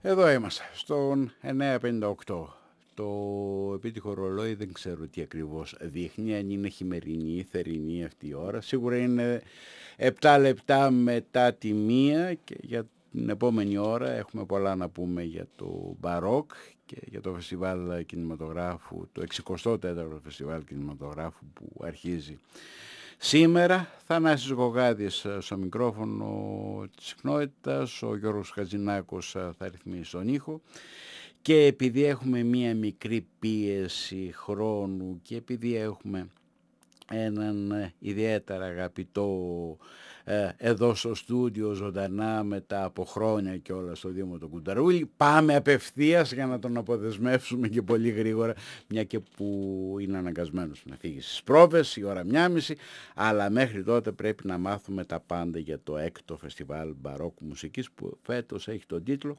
Εδώ είμαστε, στον 958. Το επίτυχο ρολόι δεν ξέρω τι ακριβώς δείχνει, αν είναι χειμερινή ή θερινή αυτή η ώρα. Σίγουρα είναι 7 λεπτά μετά τη 1 και για την επόμενη ώρα έχουμε πολλά να πούμε για το Μπαρόκ και για το φεστιβάλ κινηματογράφου, το 64ο φεστιβάλ κινηματογράφου που αρχίζει σήμερα. Θανάσης Γογάδης στο μικρόφωνο της συχνότητας, ο Γιώργος Χατζηνάκος θα ρυθμίσει τον ήχο. Και επειδή έχουμε μία μικρή πίεση χρόνου και επειδή έχουμε έναν ιδιαίτερα αγαπητό εδώ στο στούντιο ζωντανά μετά από χρόνια και όλα στο Δήμο του Κουνταρούλη, πάμε απευθείας για να τον αποδεσμεύσουμε και πολύ γρήγορα, μια και που είναι αναγκασμένος να φύγει στις πρόβες η ώρα 1.30, αλλά μέχρι τότε πρέπει να μάθουμε τα πάντα για το 6ο φεστιβάλ μπαρόκου μουσικής που φέτος έχει τον τίτλο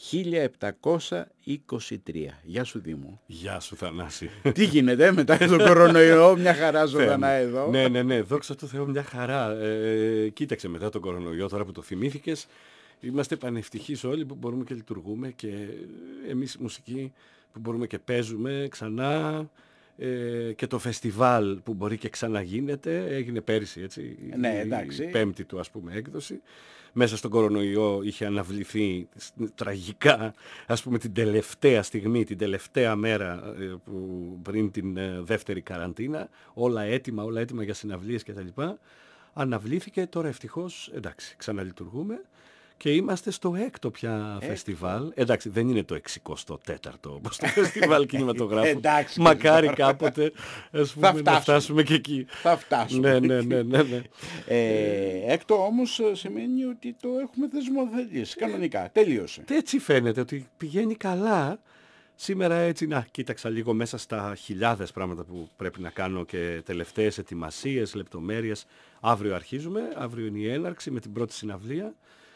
1723. Γεια σου Δήμο. Γεια σου Θανάση. Τι γίνεται μετά τον κορονοϊό, μια χαρά ζωντανά εδώ. Ναι, δόξα τω Θεώ, μια χαρά. Κοίταξε, μετά τον κορονοϊό, τώρα που το θυμήθηκες, είμαστε πανευτυχείς όλοι που μπορούμε και λειτουργούμε και εμείς μουσική που μπορούμε και παίζουμε ξανά, και το φεστιβάλ που μπορεί και ξαναγίνεται, έγινε πέρυσι, έτσι, ναι, εντάξει. η πέμπτη του ας πούμε έκδοση. Μέσα στον κορονοϊό είχε αναβληθεί τραγικά, ας πούμε, την τελευταία στιγμή, την τελευταία μέρα πριν την δεύτερη καραντίνα, όλα έτοιμα για συναυλίες κτλ. Αναβλήθηκε, τώρα ευτυχώς, εντάξει, ξαναλειτουργούμε και είμαστε στο 6ο πια φεστιβάλ. Εντάξει, δεν είναι το 64ο όπως το φεστιβάλ κινηματογράφου. Μακάρι κάποτε, ας πούμε, να φτάσουμε και εκεί. Θα φτάσουμε. Ναι. Έκτο όμως σημαίνει ότι το έχουμε θεσμοθετήσει κανονικά. Τελείωσε. Έτσι φαίνεται ότι πηγαίνει καλά. Σήμερα έτσι, κοίταξα λίγο μέσα στα χιλιάδες πράγματα που πρέπει να κάνω και τελευταίες ετοιμασίες, λεπτομέρειες. Αύριο αρχίζουμε, αύριο είναι η έναρξη με την πρώτη συναυλία.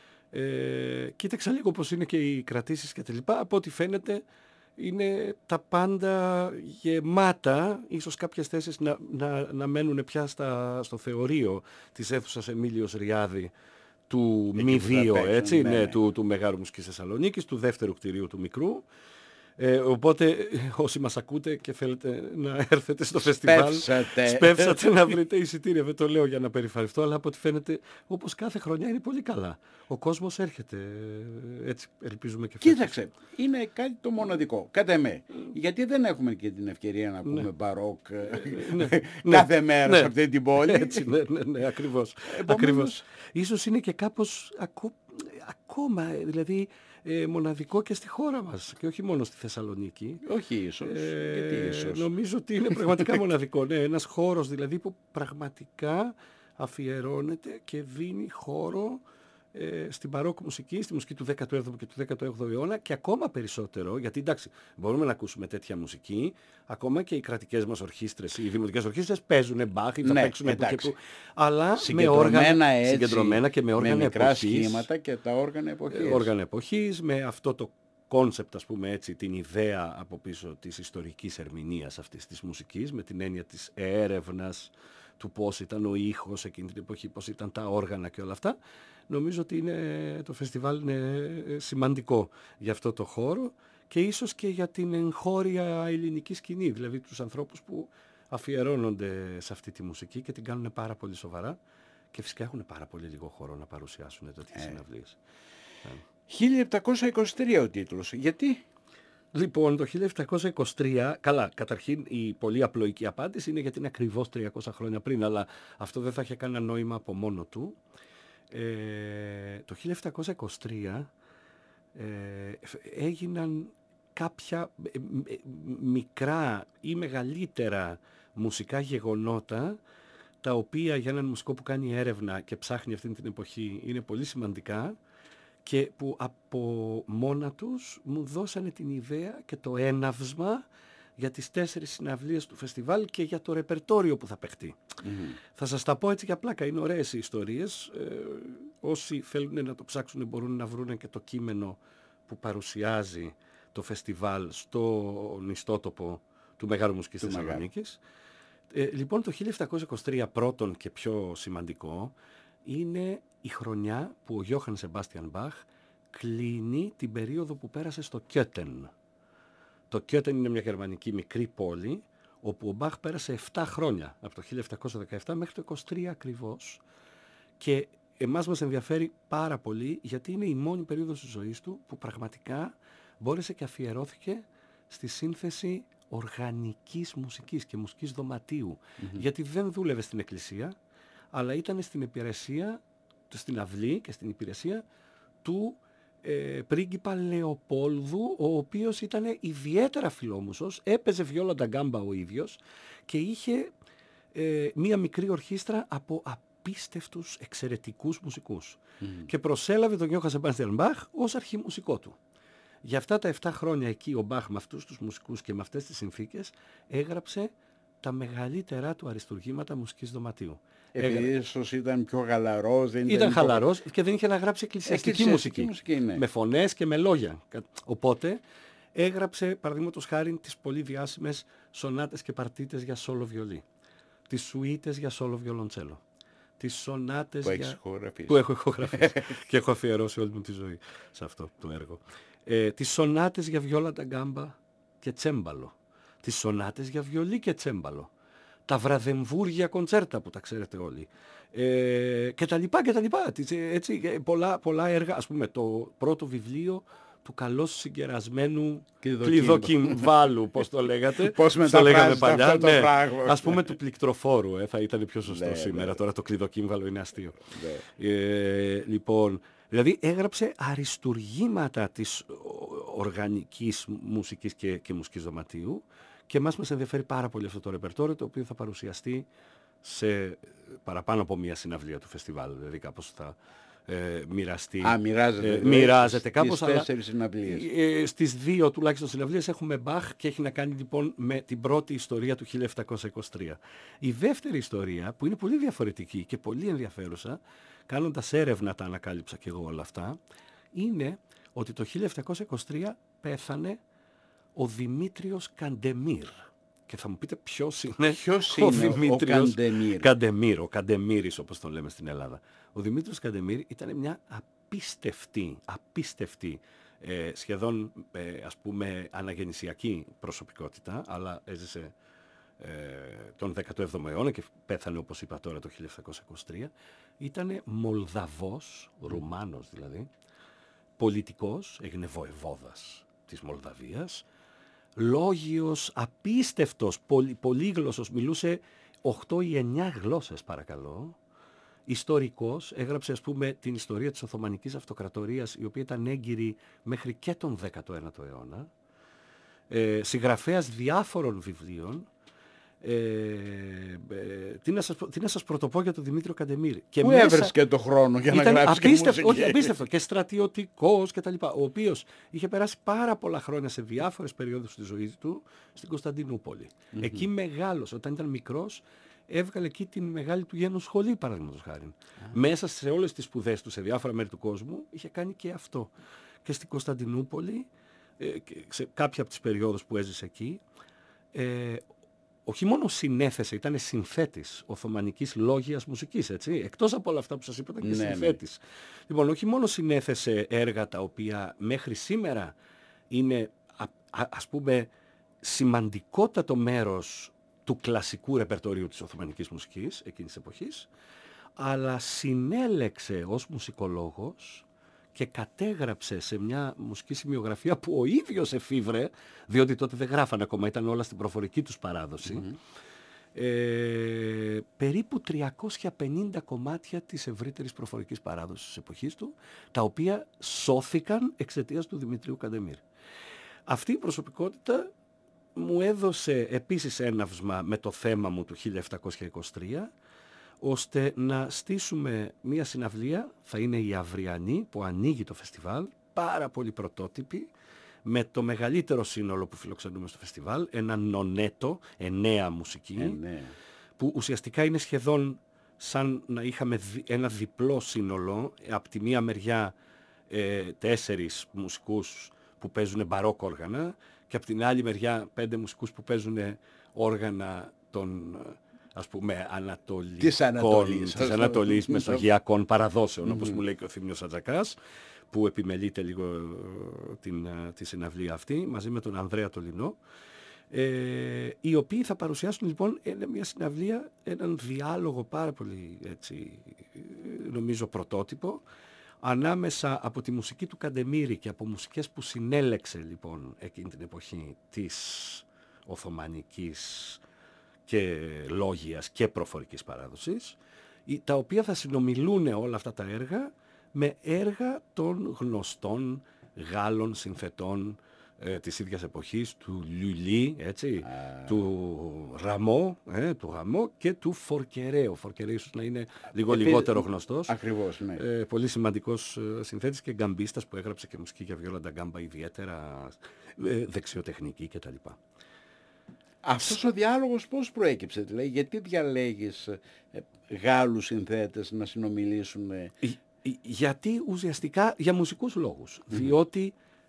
Κοίταξα λίγο πώς είναι και οι κρατήσεις και τα λοιπά. Από ό,τι φαίνεται είναι τα πάντα γεμάτα, ίσως κάποιες θέσεις να μένουν πια στο θεωρείο της αίθουσας Εμίλιος Ριάδη του μη 2, έτσι, ναι, του Μεγάρου Μουσικής Θεσσαλονίκης, του δεύτερου κτηρίου του μικρού. Οπότε όσοι μας ακούτε και θέλετε να έρθετε στο φεστιβάλ, σπεύσατε να βρείτε εισιτήρια. Δεν το λέω για να περιφαρευτώ, αλλά από ό,τι φαίνεται, όπως κάθε χρονιά, είναι πολύ καλά. Ο κόσμος έρχεται, έτσι ελπίζουμε και φέτος. Κοίταξε, είναι κάτι το μοναδικό, κατά εμέ. Γιατί δεν έχουμε και την ευκαιρία να πούμε μπαρόκ κάθε μέρα σε αυτή την πόλη. Έτσι, ναι, ακριβώς. Ίσως είναι και κάπως ακόμα, δηλαδή, μοναδικό και στη χώρα μας και όχι μόνο στη Θεσσαλονίκη. Όχι ίσως, γιατί ίσως. Νομίζω ότι είναι πραγματικά μοναδικό. Ναι, ένας χώρος δηλαδή που πραγματικά αφιερώνεται και δίνει χώρο στην μπαρόκο μουσική, στη μουσική του 17ου και του 18ου αιώνα και ακόμα περισσότερο, γιατί εντάξει, μπορούμε να ακούσουμε τέτοια μουσική, ακόμα και οι κρατικές μας ορχήστρες, οι δημοτικές ορχήστρες παίζουν Μπάχ ή θα παίξουν από εκεί που, αλλά συγκεντρωμένα και με όργανα μικρά εποχής, σχήματα και τα όργανα εποχής, με αυτό το κόνσεπτ, ας πούμε έτσι, την ιδέα από πίσω της ιστορικής ερμηνείας αυτής της μουσικής, με την έννοια της έρευνας του πώς ήταν ο ήχος εκείνη την εποχή, πώς ήταν τα όργανα και όλα αυτά. Νομίζω ότι το φεστιβάλ είναι σημαντικό για αυτό το χώρο και ίσως και για την εγχώρια ελληνική σκηνή, δηλαδή τους ανθρώπους που αφιερώνονται σε αυτή τη μουσική και την κάνουν πάρα πολύ σοβαρά και φυσικά έχουν πάρα πολύ λίγο χώρο να παρουσιάσουν τέτοιες συναυλίες. 1723 ο τίτλος. Γιατί? Λοιπόν, το 1723, καλά, καταρχήν η πολύ απλοϊκή απάντηση είναι γιατί είναι ακριβώς 300 χρόνια πριν, αλλά αυτό δεν θα είχε κανένα νόημα από μόνο του. Το 1723 έγιναν κάποια μικρά ή μεγαλύτερα μουσικά γεγονότα, τα οποία για έναν μουσικό που κάνει έρευνα και ψάχνει αυτή την εποχή είναι πολύ σημαντικά και που από μόνα τους μου δώσανε την ιδέα και το έναυσμα για τις 4 συναυλίες του φεστιβάλ και για το ρεπερτόριο που θα παιχτεί. Θα σας τα πω έτσι για πλάκα, είναι ωραίες οι ιστορίες. Όσοι θέλουν να το ψάξουν μπορούν να βρουν και το κείμενο που παρουσιάζει το φεστιβάλ στον ιστότοπο του Μεγάρου Μουσικής Θεσσαλονίκης. Λοιπόν, το 1723 πρώτον και πιο σημαντικό είναι η χρονιά που ο Γιώχαν Σεμπάστιαν Μπαχ κλείνει την περίοδο που πέρασε στο Κιότεν. Το Κιότεν είναι μια γερμανική μικρή πόλη, όπου ο Μπαχ πέρασε 7 χρόνια, από το 1717 μέχρι το 23 ακριβώς, και εμάς μας ενδιαφέρει πάρα πολύ, γιατί είναι η μόνη περίοδος της ζωής του που πραγματικά μπόρεσε και αφιερώθηκε στη σύνθεση οργανικής μουσικής και μουσικής δωματίου. Γιατί δεν δούλευε στην εκκλησία, αλλά ήταν στην υπηρεσία, στην αυλή και στην υπηρεσία του πρίγκιπα Λεοπόλδου, ο οποίος ήταν ιδιαίτερα φιλόμουσος, έπαιζε βιόλα ντα γκάμπα ο ίδιος και είχε μία μικρή ορχήστρα από απίστευτους εξαιρετικούς μουσικούς. Και προσέλαβε τον Γιώχαν Σεμπάστιαν Μπαχ ως αρχιμουσικό του. Για αυτά τα 7 χρόνια εκεί ο Μπαχ με αυτούς τους μουσικούς και με αυτές τις συνθήκες έγραψε τα μεγαλύτερά του αριστουργήματα μουσικής δωματίου. Επειδή ίσως ήταν πιο χαλαρός. Ήταν χαλαρός και δεν είχε να γράψει εκκλησιαστική μουσική. Ναι. Με φωνές και με λόγια. Οπότε έγραψε, παραδείγματος χάριν, τις πολύ διάσημες σονάτες και παρτίτες για σόλο βιολί. Τις σουίτες για σόλο βιολοντσέλο. Τις σονάτες που έχω ηχογραφήσει και έχω αφιερώσει όλη μου τη ζωή σε αυτό το έργο. Τις σονάτες για βιόλα ντα γκάμπα και τσέμπαλο. Τις σονάτες για βιολί και τσέμπαλο. Τα βραδεμβούργια κοντσέρτα που τα ξέρετε όλοι. Και τα λοιπά και τα λοιπά. Έτσι, πολλά έργα. Ας πούμε το πρώτο βιβλίο του καλώς συγκερασμένου κλειδοκυμβάλου, πώς το λέγατε. Πώς μεταφράζεται αυτό το πράγμα. Ας πούμε του πληκτροφόρου, θα ήταν πιο σωστό σήμερα. Τώρα το κλειδοκύμβαλο είναι αστείο. Λοιπόν, δηλαδή έγραψε αριστουργήματα της οργανικής μουσικής και μουσικής δωματίου, και μας ενδιαφέρει πάρα πολύ αυτό το ρεπερτόριο, το οποίο θα παρουσιαστεί σε παραπάνω από μία συναυλία του φεστιβάλ. Δηλαδή κάπως θα μοιραστεί. Μοιράζεται κάπως. Στις 4 συναυλίες. Στις 2 τουλάχιστον συναυλίες έχουμε Μπαχ, και έχει να κάνει λοιπόν με την πρώτη ιστορία του 1723. Η δεύτερη ιστορία, που είναι πολύ διαφορετική και πολύ ενδιαφέρουσα, κάνοντας έρευνα τα ανακάλυψα και εγώ όλα αυτά, είναι ότι το 1723 πέθανε ο Δημήτριος Καντεμίρ. Και θα μου πείτε ποιος είναι ο Δημήτριος Καντεμίρ, ο Καντεμίρης όπως τον λέμε στην Ελλάδα. Ο Δημήτριος Καντεμίρ ήταν μια απίστευτη σχεδόν ας πούμε αναγεννησιακή προσωπικότητα, αλλά έζησε τον 17ο αιώνα και πέθανε, όπως είπα τώρα, το 1723. Ήταν Μολδαβός, Ρουμάνος δηλαδή, πολιτικός, έγινε βοεβόδας της Μολδαβίας, λόγιος, απίστευτος, πολύγλωσσος, μιλούσε 8 ή 9 γλώσσες παρακαλώ, ιστορικός, έγραψε ας πούμε την ιστορία της Οθωμανικής Αυτοκρατορίας, η οποία ήταν έγκυρη μέχρι και τον 19ο αιώνα, συγγραφέας διάφορων βιβλίων. Τι να σας πρωτοπώ για τον Δημήτριο Καντεμίρ. Πού έβρισκε το χρόνο για να γράψει και μουσική? Όχι, απίστευτο, και στρατιωτικός και τα λοιπά, ο οποίος είχε περάσει πάρα πολλά χρόνια σε διάφορες περιόδους της ζωής του στην Κωνσταντινούπολη. Εκεί μεγάλωσε, όταν ήταν μικρός έβγαλε εκεί την μεγάλη του γένου σχολή, παραδείγματος χάριν. Μέσα σε όλες τις σπουδές του σε διάφορα μέρη του κόσμου είχε κάνει και αυτό. Και στην Κωνσταντινούπολη, σε κάποια από τις περιόδους που έζησε εκεί, όχι μόνο συνέθεσε, ήταν συνθέτης οθωμανικής λόγιας μουσικής, έτσι, εκτός από όλα αυτά που σας είπα, ήταν και συνθέτης. Λοιπόν, όχι μόνο συνέθεσε έργα τα οποία μέχρι σήμερα είναι, ας πούμε, σημαντικότατο μέρος του κλασικού ρεπερτορίου της οθωμανικής μουσικής εκείνης της εποχής, αλλά συνέλεξε ως μουσικολόγος και κατέγραψε σε μια μουσική σημειογραφία που ο ίδιος εφήβρε, διότι τότε δεν γράφανε ακόμα, ήταν όλα στην προφορική τους παράδοση, περίπου 350 κομμάτια της ευρύτερης προφορικής παράδοσης της εποχής του, τα οποία σώθηκαν εξαιτίας του Δημητρίου Καντεμίρ. Αυτή η προσωπικότητα μου έδωσε επίσης έναυσμα με το θέμα μου του 1723, ώστε να στήσουμε μια συναυλία, θα είναι η αυριανή που ανοίγει το φεστιβάλ, πάρα πολύ πρωτότυπη, με το μεγαλύτερο σύνολο που φιλοξενούμε στο φεστιβάλ, ένα νονέτο, 9 μουσική, που ουσιαστικά είναι σχεδόν σαν να είχαμε ένα διπλό σύνολο, από τη μία μεριά 4 μουσικούς που παίζουν μπαρόκο όργανα, και από την άλλη μεριά 5 μουσικούς που παίζουν όργανα των ας πούμε Της Ανατολής μεσογειακών παραδόσεων, όπως μου λέει και ο Θήμιος Ατζακάς, που επιμελείται λίγο τη συναυλία αυτή, μαζί με τον Ανδρέα Τολινό, οι οποίοι θα παρουσιάσουν λοιπόν μια συναυλία, έναν διάλογο πάρα πολύ, έτσι, νομίζω πρωτότυπο, ανάμεσα από τη μουσική του Καντεμίρη και από μουσικές που συνέλεξε λοιπόν εκείνη την εποχή της Οθωμανικής και λόγιας και προφορικής παράδοσης, τα οποία θα συνομιλούν όλα αυτά τα έργα με έργα των γνωστών Γάλλων συνθετών της ίδιας εποχής, του Λουλί, έτσι, του Ραμό και του Φορκερέ. Ο Φορκερέ ίσως να είναι λίγο λιγότερο γνωστός. Ακριβώς, ναι. Πολύ σημαντικός συνθέτης και γκαμπίστας που έγραψε και μουσική για βιόλα ντα γκάμπα, ιδιαίτερα δεξιοτεχνική κτλ. Αυτός ο διάλογος πώς προέκυψε, δηλαδή, γιατί διαλέγεις Γάλλους συνθέτες να συνομιλήσουν? Γιατί ουσιαστικά για μουσικούς λόγους. Διότι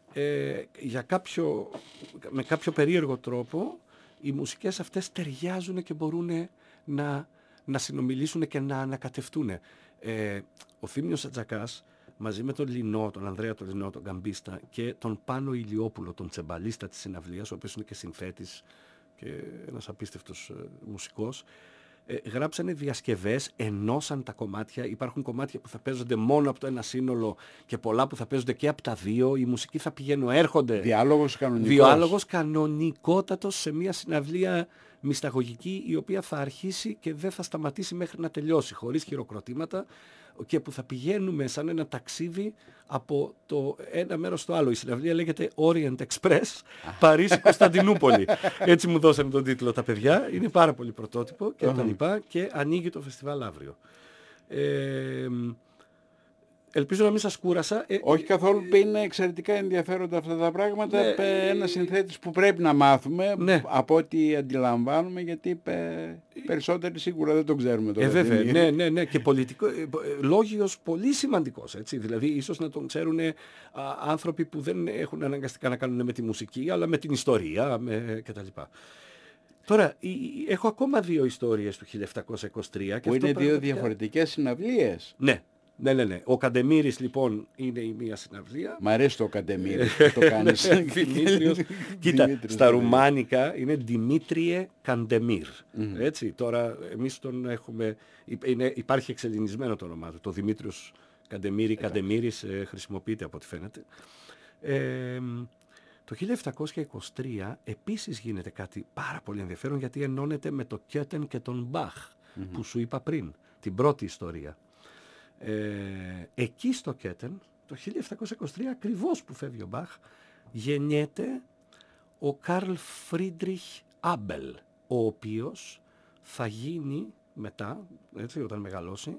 με κάποιο περίεργο τρόπο οι μουσικές αυτές ταιριάζουν και μπορούν να συνομιλήσουν και να ανακατευτούν. Ο Θήμιος Ατζακάς μαζί με τον Λινό, τον Ανδρέα τον Λινό, τον γκαμπίστα, και τον Πάνο Ηλιόπουλο, τον τσεμπαλίστα της συναυλίας, ο οποίος είναι και συνθέτης και ένας απίστευτος μουσικός, γράψανε διασκευές, ενώσαν τα κομμάτια. Υπάρχουν κομμάτια που θα παίζονται μόνο από το ένα σύνολο και πολλά που θα παίζονται και από τα δύο. Η μουσική θα έρχονται. Διάλογος κανονικότατος σε μια συναυλία μυσταγωγική, η οποία θα αρχίσει και δεν θα σταματήσει μέχρι να τελειώσει, χωρίς χειροκροτήματα, και που θα πηγαίνουμε σαν ένα ταξίδι από το ένα μέρος στο άλλο. Η συναυλία λέγεται Orient Express, Παρίσι-Κωνσταντινούπολη. Έτσι μου δώσανε τον τίτλο τα παιδιά. Είναι πάρα πολύ πρωτότυπο και τα λοιπά, και ανοίγει το φεστιβάλ αύριο. Ελπίζω να μην σας κούρασα. Όχι καθόλου, είναι εξαιρετικά ενδιαφέροντα αυτά τα πράγματα. Ένας συνθέτης που πρέπει να μάθουμε, από ό,τι αντιλαμβάνουμε, γιατί περισσότεροι σίγουρα δεν τον ξέρουμε τώρα. Βέβαια, ναι, και λόγιος πολύ σημαντικός, έτσι. Δηλαδή, ίσως να τον ξέρουν άνθρωποι που δεν έχουν αναγκαστικά να κάνουν με τη μουσική, αλλά με την ιστορία κτλ. Τώρα, έχω ακόμα δύο ιστορίες του 1723. Που είναι δύο διαφορετικές συναυλίες. Ναι. Ο Καντεμίρης λοιπόν είναι η μία συναυλία. Μ' αρέσει το Καντεμίρη, το κάνεις. Δημήτριος. Κοίτα, στα ρουμάνικα είναι Δημήτριε Καντεμίρ. Έτσι, τώρα εμείς τον έχουμε, υπάρχει εξελληνισμένο το όνομά του. Το Δημήτριος Καντεμίρης χρησιμοποιείται από ό,τι φαίνεται. Το 1723 επίσης γίνεται κάτι πάρα πολύ ενδιαφέρον, γιατί ενώνεται με το Κέτεν και τον Μπαχ, που σου είπα πριν, την πρώτη ιστορία. Εκεί στο Κέτεν, το 1723, ακριβώς που φεύγει ο Μπαχ, γεννιέται ο Καρλ Φρίντριχ Άμπελ, ο οποίος θα γίνει μετά, έτσι, όταν μεγαλώσει,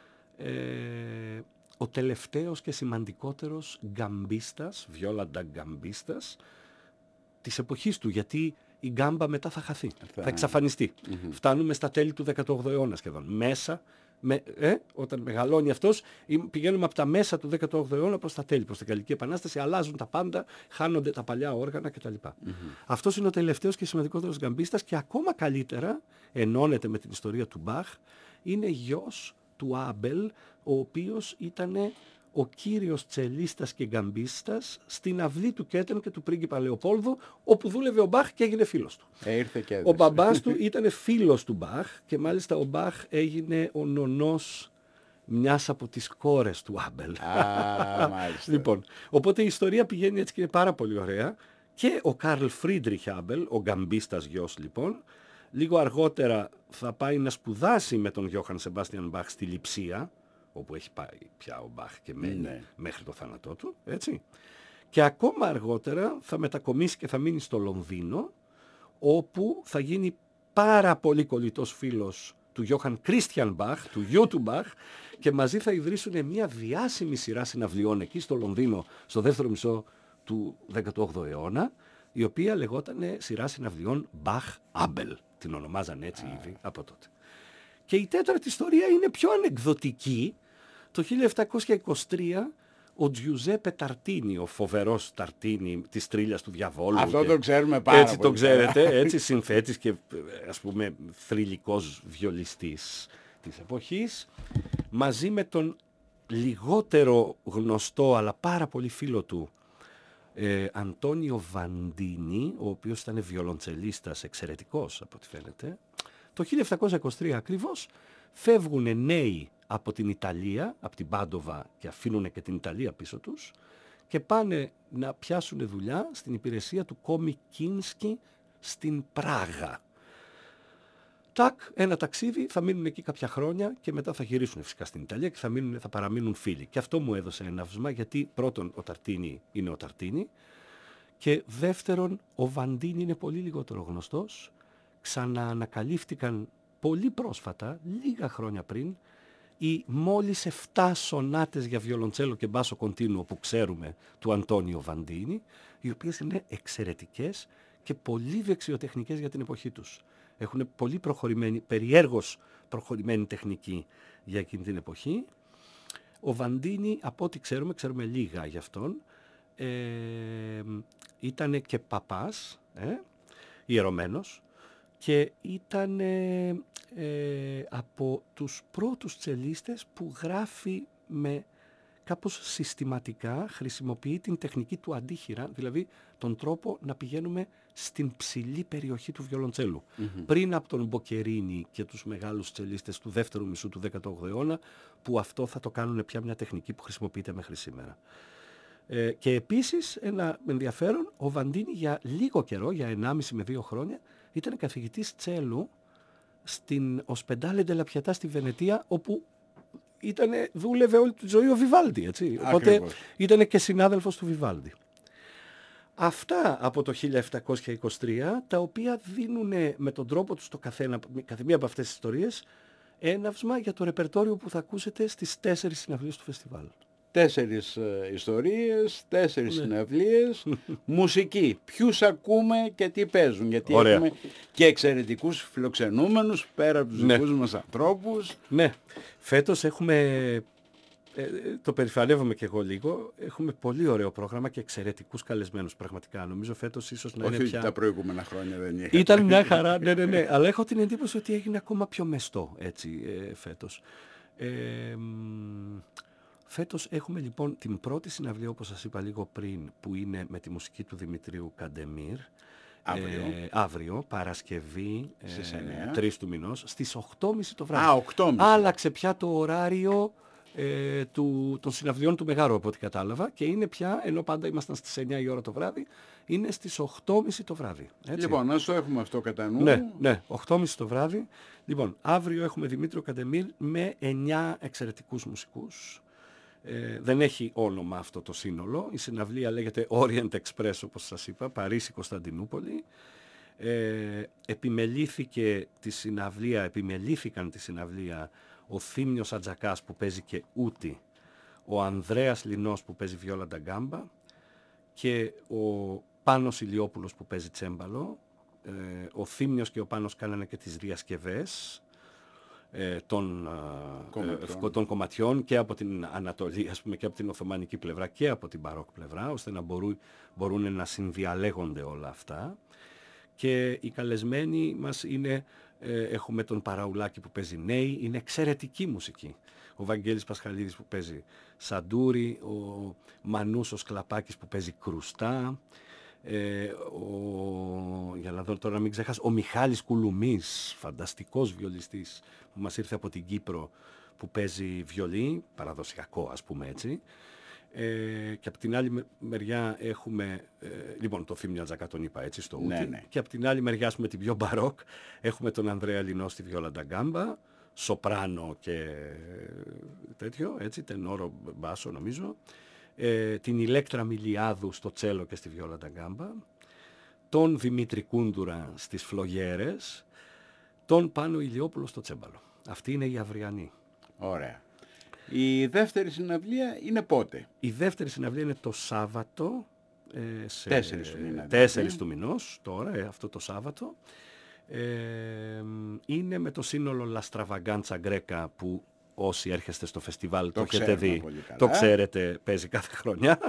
ο τελευταίος και σημαντικότερος γκαμπίστας, βιόλα ντα γκαμπίστας της εποχής του, γιατί η γκάμπα μετά θα χαθεί, θα εξαφανιστεί. Φτάνουμε στα τέλη του 18ου αιώνα σχεδόν. Όταν μεγαλώνει αυτός, πηγαίνουμε από τα μέσα του 18ου αιώνα προς τα τέλη, προς την Γαλλική Επανάσταση, αλλάζουν τα πάντα, χάνονται τα παλιά όργανα κτλ. Αυτός είναι ο τελευταίος και σημαντικότερος γκαμπίστας, και ακόμα καλύτερα ενώνεται με την ιστορία του Μπαχ. Είναι γιος του Άμπελ, ο οποίος ήταν ο κύριος τσελίστας και γκαμπίστας στην αυλή του Κέτεν και του πρίγκιπα Λεοπόλδου, όπου δούλευε ο Μπαχ και έγινε φίλος του. Ο μπαμπάς του ήταν φίλος του Μπαχ, και μάλιστα ο Μπαχ έγινε ο νονός μιας από τις κόρες του Άμπελ. Μάλιστα. Λοιπόν, οπότε η ιστορία πηγαίνει έτσι και είναι πάρα πολύ ωραία. Και ο Καρλ Φρίντριχ Άμπελ, ο γκαμπίστας γιος λοιπόν, λίγο αργότερα θα πάει να σπουδάσει με τον Γιώχαν Σεμπάστιαν Μπαχ στη Λειψία, όπου έχει πάει πια ο Μπαχ και μένει μέχρι το θάνατό του, έτσι. Και ακόμα αργότερα θα μετακομίσει και θα μείνει στο Λονδίνο, όπου θα γίνει πάρα πολύ κολλητός φίλος του Γιώχαν Κρίστιαν Μπαχ, του γιου του Μπαχ, και μαζί θα ιδρύσουν μια διάσημη σειρά συναυλιών εκεί στο Λονδίνο, στο δεύτερο μισό του 18ου αιώνα, η οποία λεγόταν σειρά συναυλιών Μπαχ-Άμπελ. Την ονομάζαν έτσι ήδη από τότε. Και η τέταρτη ιστορία είναι πιο ανεκδοτική. Το 1723 ο Τζιουζέπε Ταρτίνι, ο φοβερός Ταρτίνι της Τρίλιας του Διαβόλου. Αυτό το ξέρουμε πάρα έτσι πολύ. Έτσι το ξέρετε, έτσι συνθέτης και ας πούμε θρυλικός βιολιστής της εποχής, μαζί με τον λιγότερο γνωστό αλλά πάρα πολύ φίλο του Αντώνιο Βαντίνι, ο οποίος ήταν βιολοντσελίστας εξαιρετικός από ό,τι φαίνεται. Το 1723 ακριβώς φεύγουν νέοι από την Ιταλία, από την Πάντοβα, και αφήνουν και την Ιταλία πίσω τους και πάνε να πιάσουν δουλειά στην υπηρεσία του Κομικίνσκι στην Πράγα. Τάκ, ένα ταξίδι, θα μείνουν εκεί κάποια χρόνια και μετά θα γυρίσουν φυσικά στην Ιταλία και θα παραμείνουν φίλοι. Και αυτό μου έδωσε έναυσμα, γιατί πρώτον ο Ταρτίνι είναι ο Ταρτίνι και δεύτερον ο Βαντίνι είναι πολύ λιγότερο γνωστός. Ξαναανακαλύφθηκαν πολύ πρόσφατα, λίγα χρόνια πριν, οι μόλις 7 σονάτες για βιολοντσέλο και μπάσο κοντίνουο που ξέρουμε του Αντώνιο Βαντίνι, οι οποίες είναι εξαιρετικές και πολύ δεξιοτεχνικές για την εποχή τους. Έχουν πολύ προχωρημένη, περιέργως προχωρημένη τεχνική για εκείνη την εποχή. Ο Βαντίνι, από ό,τι ξέρουμε λίγα για αυτόν, ήταν και παπάς, ιερωμένος, και ήταν από τους πρώτους τσελίστες που γράφει με κάπως συστηματικά, χρησιμοποιεί την τεχνική του αντίχειρα, δηλαδή τον τρόπο να πηγαίνουμε στην ψηλή περιοχή του βιολοντσέλου. Πριν από τον Μποκερίνι και τους μεγάλους τσελίστες του δεύτερου μισού του 18ου αιώνα, που αυτό θα το κάνουν πια μια τεχνική που χρησιμοποιείται μέχρι σήμερα. Και επίσης, ένα ενδιαφέρον, ο Βαντίνι για λίγο καιρό, για 1,5 με 2 χρόνια, ήταν καθηγητής τσέλου στην Οσπεντάλε ντε λα Πιετά στη Βενετία, όπου δούλευε όλη τη ζωή ο Βιβάλντι, έτσι. Οπότε ήταν και συνάδελφος του Βιβάλντι. Αυτά από το 1723, τα οποία δίνουν με τον τρόπο τους το καθεμία από αυτές τις ιστορίες έναυσμα για το ρεπερτόριο που θα ακούσετε στις 4 συναυλίες του φεστιβάλ. 4 ιστορίες, 4 συναυλίες, μουσική. Ποιους ακούμε και τι παίζουν, γιατί έχουμε και εξαιρετικούς φιλοξενούμενους πέρα από τους δικούς μας ανθρώπους. Ναι, φέτος έχουμε, το περηφανεύομαι και εγώ λίγο, έχουμε πολύ ωραίο πρόγραμμα και εξαιρετικούς καλεσμένους πραγματικά. Νομίζω φέτος ίσως να είναι πια... Όχι, τα προηγούμενα χρόνια δεν είχατε. Ήταν μια χαρά, ναι, αλλά έχω την εντύπωση ότι έγινε ακόμα πιο μεστό έτσι φέτος. Φέτος έχουμε λοιπόν την πρώτη συναυλία, όπως σας είπα λίγο πριν, που είναι με τη μουσική του Δημητρίου Καντεμίρ. Αύριο, Παρασκευή, 3 του μηνός, στις 8.30 το βράδυ. 8.30. Άλλαξε πια το ωράριο των συναυλιών του Μεγάρου, από ό,τι κατάλαβα, και είναι πια, ενώ πάντα ήμασταν στις 9 η ώρα το βράδυ, είναι στις 8.30 το βράδυ. Έτσι. Λοιπόν, να το έχουμε αυτό κατά νου. Ναι, 8.30 το βράδυ. Λοιπόν, αύριο έχουμε Δημήτριο Καντεμίρ με 9 εξαιρετικούς μουσικούς. Δεν έχει όνομα αυτό το σύνολο. Η συναυλία λέγεται Orient Express, όπως σας είπα, Παρίσι-Κωνσταντινούπολη. Επιμελήθηκαν τη συναυλία ο Θήμιος Ατζακάς που παίζει και ούτη, ο Ανδρέας Λινός που παίζει βιόλα ντα γκάμπα και ο Πάνος Ηλιόπουλος που παίζει τσέμπαλο. Ο Θήμιος και ο Πάνος κάνανε και τις διασκευές των κομματιών και από την Ανατολή, ας πούμε, και από την Οθωμανική πλευρά και από την Μπαρόκ πλευρά, ώστε να μπορούν να συνδιαλέγονται όλα αυτά. Και οι καλεσμένοι μας είναι, έχουμε τον Παραουλάκη που παίζει νέοι, είναι εξαιρετική μουσική. Ο Βαγγέλης Πασχαλίδης που παίζει σαντούρι, ο Μανούσος Κλαπάκης που παίζει κρουστά, για να δω τώρα να μην ξεχάσω, ο Μιχάλης Κουλουμής, φανταστικός βιολιστής που μας ήρθε από την Κύπρο, που παίζει βιολί, παραδοσιακό ας πούμε έτσι. Και από την άλλη μεριά έχουμε, λοιπόν, το Θήμιο Ατζακά τον είπα έτσι στο ούτι, ναι. Και από την άλλη μεριά, ας πούμε, την πιο μπαρόκ, έχουμε τον Ανδρέα Λινό στη βιόλα ντα γκάμπα, σοπράνο και τέτοιο, έτσι, τενόρο μπάσο νομίζω, την Ηλέκτρα Μιλιάδου στο τσέλο και στη βιόλα ντα γκάμπα, τον Δημήτρη Κούντουρα στις φλογέρες, τον Πάνο Ηλιόπουλο στο τσέμπαλο. Αυτή είναι η αυριανή. Ωραία. Η δεύτερη συναυλία είναι πότε? Η δεύτερη συναυλία είναι το Σάββατο, 4 του μηνός, τώρα, αυτό το Σάββατο. Είναι με το σύνολο La Stravaganza Greca, που όσοι έρχεστε στο φεστιβάλ το έχετε ξέρουμε δει, πολύ καλά. το ξέρετε, παίζει κάθε χρονιά.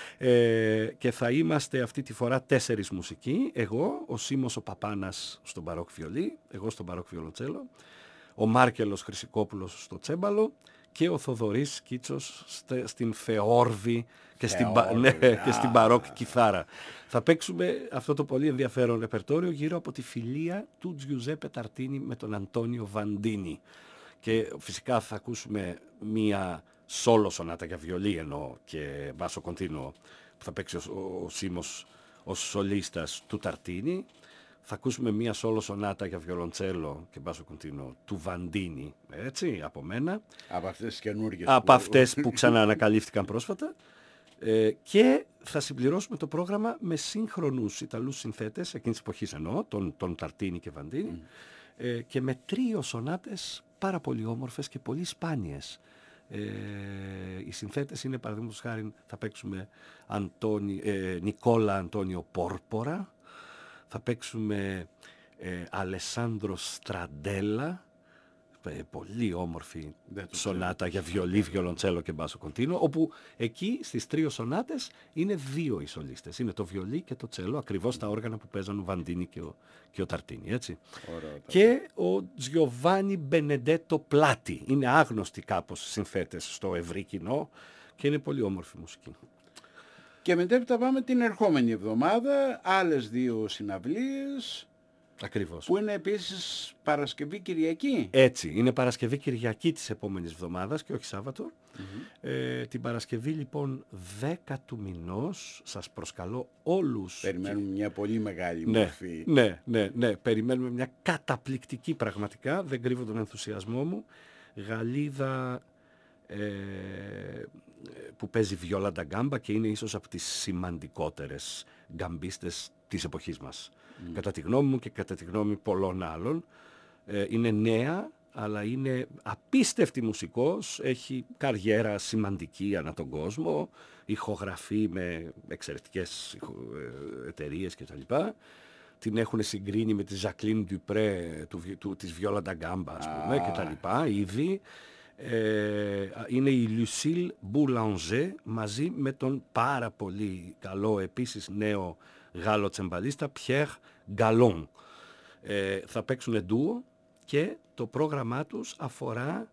Και θα είμαστε αυτή τη φορά 4 μουσικοί, εγώ, ο Σίμος ο Παπάνας στον μπαρόκ βιολί, εγώ στον μπαρόκ βιολοντσέλο, ο Μάρκελος Χρυσικόπουλος στο τσέμπαλο και ο Θοδωρής Κίτσος στην θεόρβη και στην μπαρόκ κιθάρα. Θα παίξουμε αυτό το πολύ ενδιαφέρον ρεπερτόριο γύρω από τη φιλία του Τζιουζέπε Ταρτίνι με τον Αντώνιο Βαντίνι. Και φυσικά θα ακούσουμε μία σόλο σονάτα για βιολί εννοώ και μπάσο κοντίνο που θα παίξει ο Σίμος ως σολίστας του Ταρτίνι. Θα ακούσουμε μία σόλο σονάτα για βιολοντσέλο και μπάσο κοντίνο του Βαντίνι, έτσι, από μένα. Από αυτές τις καινούργιες. Από αυτές που ξαναανακαλύφθηκαν πρόσφατα. Και θα συμπληρώσουμε το πρόγραμμα με σύγχρονους Ιταλούς συνθέτες, εκείνης της εποχής εννοώ, τον Ταρτίνι και Βαντίνι, και με 3 σονάτες πάρα πολύ όμορφες και πολύ σπάνιες. Οι συνθέτες είναι, παραδείγματος χάρη, θα παίξουμε Νικόλα Αντώνιο Πόρπορα, θα παίξουμε Αλεσάνδρο Στραντέλα, πολύ όμορφη σονάτα για βιολί, βιολοντσέλο και μπάσο κοντίνο, όπου εκεί στις 3 σονάτες είναι 2 οι σολίστες. Είναι το βιολί και το τσέλο, ακριβώς τα όργανα που παίζαν ο Βαντίνι και ο Ταρτίνι, έτσι. Ωραία, και ο Τζιοβάνι Μπενεντέτο Πλάτι. Είναι άγνωστοι κάπως συνθέτες στο ευρύ κοινό και είναι πολύ όμορφη μουσική. Και μετέπειτα πάμε την ερχόμενη εβδομάδα, άλλες 2 συναυλίες. Ακριβώς. Που είναι επίσης Παρασκευή Κυριακή. Έτσι, είναι Παρασκευή Κυριακή της επόμενης εβδομάδας και όχι Σάββατο. Την Παρασκευή λοιπόν 10 του μηνός σας προσκαλώ όλους. Περιμένουμε μια πολύ μεγάλη μορφή. Ναι, περιμένουμε μια καταπληκτική πραγματικά, δεν κρύβω τον ενθουσιασμό μου, Γαλλίδα που παίζει βιόλα ντα γκάμπα και είναι ίσως από τις σημαντικότερες γκαμπίστες της εποχής μας. Κατά τη γνώμη μου και κατά τη γνώμη πολλών άλλων. Είναι νέα, αλλά είναι απίστευτη μουσικός, έχει καριέρα σημαντική ανά τον κόσμο, ηχογραφεί με εξαιρετικές εταιρείες κτλ. Την έχουν συγκρίνει με τη Ζακλίν Ντουπρέ της Βιόλα ντα γκάμπα, ας πούμε, κτλ. Ήδη. Είναι η Λουσίλ Μπουλανζέ μαζί με τον πάρα πολύ καλό επίσης νέο Γάλλο τσεμπαλίστα Πιέρ Γκαλόν. Θα παίξουν ντουο και το πρόγραμμά τους αφορά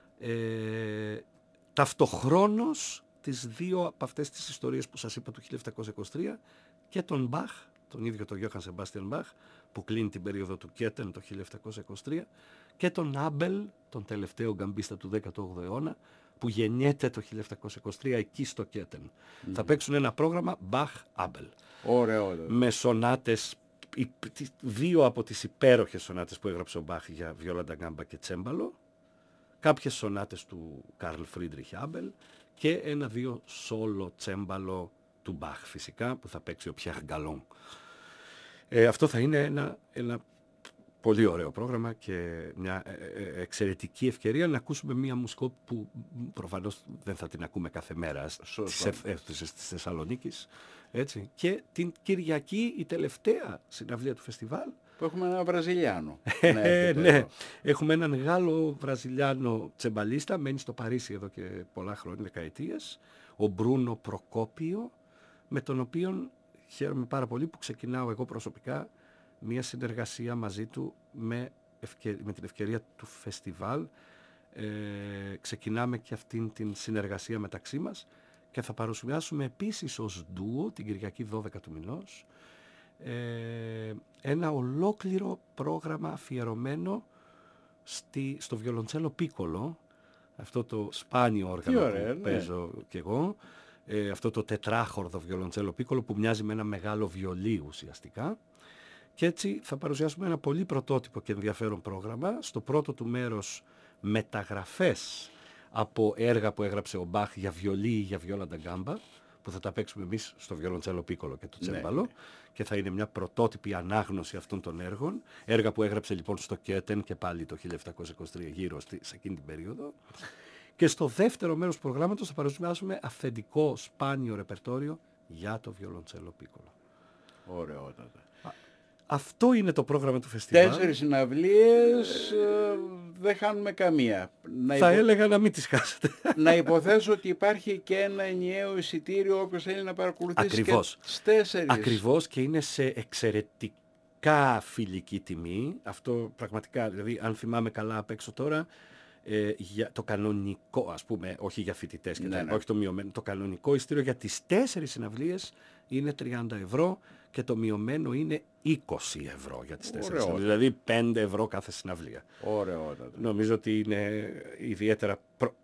ταυτοχρόνως τις 2 από αυτές τις ιστορίες που σας είπα του 1723 και τον Μπαχ, τον ίδιο τον Γιώχαν Σεμπάστιαν Μπαχ που κλείνει την περίοδο του Κέτεν το 1723 και τον Άμπελ, τον τελευταίο γκαμπίστα του 18ου αιώνα που γεννιέται το 1723 εκεί στο Κέτεν. Θα παίξουν ένα πρόγραμμα Μπαχ-Άμπελ. Ωραίο. Με σονάτες, 2 από τις υπέροχες σονάτες που έγραψε ο Μπαχ για βιόλα ντα γκάμπα και τσέμπαλο, κάποιες σονάτες του Καρλ Φρίντριχ Άμπελ και 1-2 σόλο τσέμπαλο του Μπαχ φυσικά που θα παίξει ο Πιέρ Γκαλόν. Αυτό θα είναι ένα πολύ ωραίο πρόγραμμα και μια εξαιρετική ευκαιρία να ακούσουμε μια μουσικό που προφανώς δεν θα την ακούμε κάθε μέρα στις αίθουσες της Θεσσαλονίκης. Έτσι. Και την Κυριακή η τελευταία συναυλία του φεστιβάλ. Που έχουμε έναν Βραζιλιάνο. Ναι, έχουμε έναν Γάλλο-Βραζιλιάνο τσεμπαλίστα, μένει στο Παρίσι εδώ και πολλά χρόνια, δεκαετίες, ο Μπρούνο Προκόπιο, με τον οποίο χαίρομαι πάρα πολύ που ξεκινάω εγώ προσωπικά μια συνεργασία μαζί του με την ευκαιρία του φεστιβάλ. Ξεκινάμε και αυτήν την συνεργασία μεταξύ μας και θα παρουσιάσουμε επίσης ως ντουο την Κυριακή 12 του μηνός ένα ολόκληρο πρόγραμμα αφιερωμένο στο βιολοντσέλο πίκολο, αυτό το σπάνιο όργανο που παίζω κι εγώ, αυτό το τετράχορδο βιολοντσέλο πίκολο που μοιάζει με ένα μεγάλο βιολί ουσιαστικά. Και έτσι θα παρουσιάσουμε ένα πολύ πρωτότυπο και ενδιαφέρον πρόγραμμα. Στο πρώτο του μέρος μεταγραφές από έργα που έγραψε ο Μπαχ για βιολί ή για βιόλα ντα γκάμπα, που θα τα παίξουμε εμείς στο βιολοντσέλο πίκολο και το τσέμπαλο, και θα είναι μια πρωτότυπη ανάγνωση αυτών των έργων. Έργα που έγραψε λοιπόν στο Κέτεν και πάλι το 1723 γύρω σε εκείνη την περίοδο. Και στο δεύτερο μέρος του προγράμματος θα παρουσιάσουμε αυθεντικό σπάνιο ρεπερτόριο για το βιολοντσέλο πίκολο. Ωραιότατα. αυτό είναι το πρόγραμμα του φεστιβάλ. 4 συναυλίες, δεν χάνουμε καμία. Θα έλεγα να μην τις χάσετε. Να υποθέσω ότι υπάρχει και ένα ενιαίο εισιτήριο όποιος θέλει να παρακολουθήσει. Ακριβώς. Και τις 4. Ακριβώς, και είναι σε εξαιρετικά φιλική τιμή. Αυτό πραγματικά, δηλαδή αν θυμάμαι καλά απ' έξω τώρα, για το κανονικό, ας πούμε, όχι για φοιτητές και όχι το μειωμένο, το κανονικό εισιτήριο για τις 4 συναυλίες είναι 30 ευρώ και το μειωμένο είναι 20 ευρώ για τις 4 συναυλίες, δηλαδή 5 ευρώ κάθε συναυλία. Ωραιότατα. Νομίζω ότι είναι ιδιαίτερα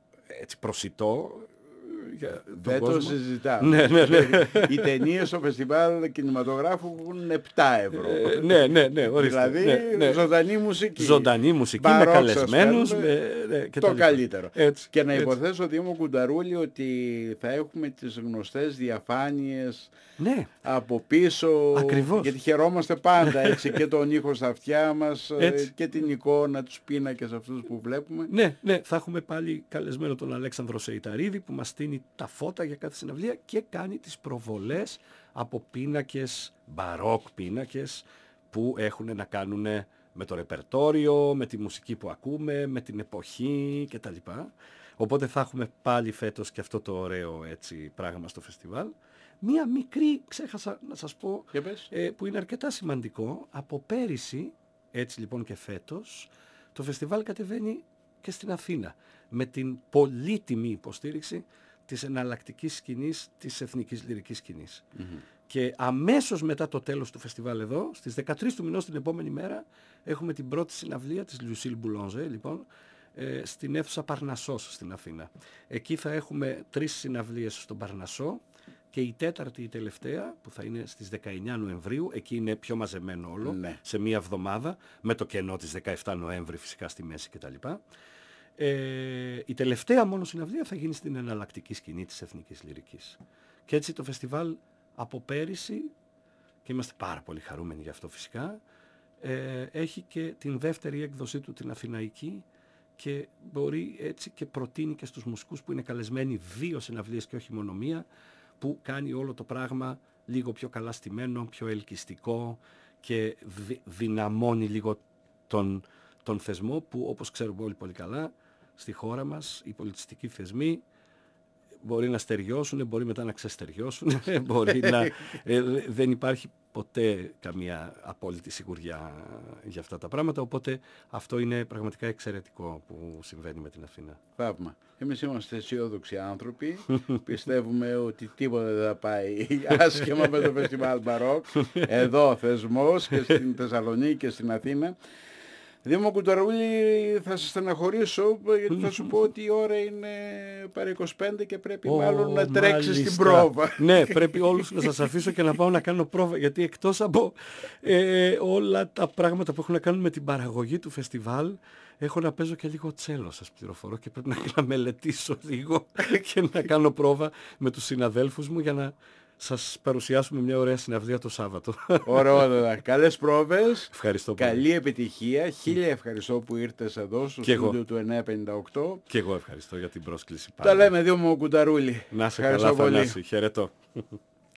προσιτό για τον δεν κόσμο. Το συζητάμε. Ναι. Οι ταινίες στο φεστιβάλ κινηματογράφου έχουν 7 ευρώ. Ναι, ορίστε. Δηλαδή ζωντανή μουσική. Ζωντανή μουσική με καλεσμένους. Το καλύτερο. Έτσι, και να υποθέσω, Δήμο Κουνταρούλη, ότι θα έχουμε τις γνωστές διαφάνειες από πίσω. Ακριβώς. Γιατί χαιρόμαστε πάντα έτσι, και τον ήχο στα αυτιά μας και την εικόνα, τους πίνακες αυτούς που βλέπουμε. Ναι, θα έχουμε πάλι καλεσμένο τον Αλέξανδρο Σεϊταρίδη που μας στείνει τα φώτα για κάθε συναυλία και κάνει τις προβολές από πίνακες, μπαρόκ πίνακες που έχουν να κάνουν με το ρεπερτόριο, με τη μουσική που ακούμε, με την εποχή κτλ. Οπότε θα έχουμε πάλι φέτος και αυτό το ωραίο έτσι πράγμα στο φεστιβάλ. Μία μικρή, ξέχασα να σας πω, που είναι αρκετά σημαντικό. Από πέρυσι, έτσι λοιπόν και φέτος, το φεστιβάλ κατεβαίνει και στην Αθήνα με την πολύτιμη υποστήριξη της εναλλακτικής σκηνής, της εθνικής λυρικής σκηνής. Και αμέσως μετά το τέλος του φεστιβάλ εδώ, στις 13 του μηνός την επόμενη μέρα, έχουμε την πρώτη συναυλία της Lucille Boulanger, λοιπόν, στην αίθουσα Παρνασσός στην Αθήνα. Εκεί θα έχουμε 3 συναυλίες στον Παρνασσό και η τέταρτη, η τελευταία, που θα είναι στις 19 Νοεμβρίου, εκεί είναι πιο μαζεμένο όλο, σε μία εβδομάδα, με το κενό της 17 Νοέμβρη φυσικά στη μέση κτλ. Η τελευταία μόνο συναυλία θα γίνει στην εναλλακτική σκηνή της εθνικής λυρικής. Και έτσι το φεστιβάλ από πέρυσι, και είμαστε πάρα πολύ χαρούμενοι γι' αυτό φυσικά, έχει και την δεύτερη έκδοσή του, την Αθηναϊκή, και μπορεί έτσι και προτείνει και στους μουσικούς που είναι καλεσμένοι 2 συναυλίες και όχι μόνο μία, που κάνει όλο το πράγμα λίγο πιο καλά στημένο, πιο ελκυστικό και δυναμώνει λίγο τον θεσμό που, όπως ξέρουμε όλοι πολύ καλά, στη χώρα μας οι πολιτιστικοί θεσμοί μπορεί να στεριώσουν, μπορεί μετά να ξεστεριώσουν, μπορεί να... δεν υπάρχει ποτέ καμία απόλυτη σιγουριά για αυτά τα πράγματα, οπότε αυτό είναι πραγματικά εξαιρετικό που συμβαίνει με την Αθήνα. Θαύμα. Εμείς είμαστε αισιόδοξοι άνθρωποι, πιστεύουμε ότι τίποτα δεν θα πάει άσχημα με το φεστιβάλ Μπαρόκ, εδώ θεσμός και στην Θεσσαλονίκη και στην Αθήνα. Δήμο Κουνταρούλη, θα σε στεναχωρήσω γιατί θα σου πω ότι η ώρα είναι παρά 25 και πρέπει μάλλον να τρέξεις την πρόβα. Ναι, πρέπει όλους να σας αφήσω και να πάω να κάνω πρόβα, γιατί εκτός από όλα τα πράγματα που έχουν να κάνουν με την παραγωγή του φεστιβάλ, έχω να παίζω και λίγο τσέλο, σας πληροφορώ, και πρέπει να μελετήσω λίγο και να κάνω πρόβα με τους συναδέλφους μου για να σας παρουσιάσουμε μια ωραία συναυλία το Σάββατο. Ωραία, καλές πρόβες. Ευχαριστώ πολύ. Καλή επιτυχία. Χίλια ευχαριστώ που ήρθες εδώ στο στούντιο του 958. Και εγώ ευχαριστώ για την πρόσκληση. Τα λέμε, Δήμο Κουνταρούλη. Να σε καλά, Θανάση. Χαιρετώ.